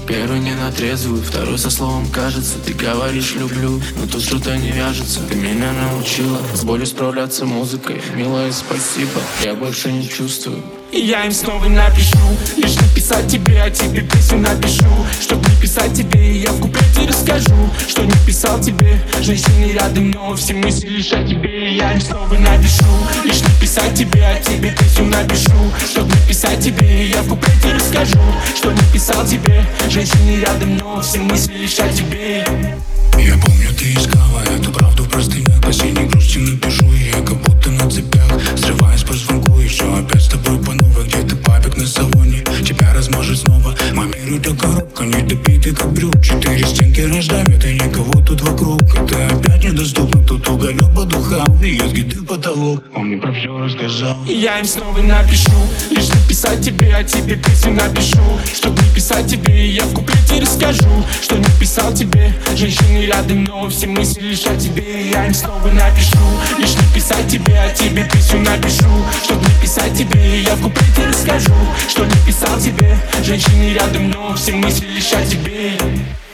Первый не на трезвую, второй со словом кажется. Ты говоришь люблю, но тут что-то не вяжется. Ты меня научила с болью справляться музыкой. Милая, спасибо, я больше не чувствую. И я им снова напишу, лишь написать тебе, а тебе песню напишу. Чтоб не писать тебе, и я в куплете расскажу, что не писал тебе, женщины рядом, но все мысли лишь о тебе. И я им снова напишу, лишь написать тебе, а тебе песню напишу. Чтоб не писать тебе, и я в куплете расскажу, что не писал тебе, женщины рядом, но все мысли лишь о тебе. Я помню, ты искала эту правду в простынях. По синей грусти напишу, и я как будто на цепях. Срываясь по звонку, и все опять с тобой по новой. Где-то папик на салоне, тебя размажет снова. Мой мир это коробка, недопитый как брюк. 4 стенки раздавят, и никого тут вокруг. Это опять недоступно, тут уголек по духам. И едкий ты потолок, он мне про все рассказал. И я им снова напишу, лишь написать тебе, а тебе песню напишу. Чтоб не писать тебе, и я в куплете расскажу, что не писал тебе, женщины рядом, но все мысли лишь о тебе. И я им снова напишу, лишь написать тебе, а тебе песню напишу. Чтоб не писать тебе, и я в куплете расскажу, что не писал тебе, женщины рядом, но все мысли лишь о тебе.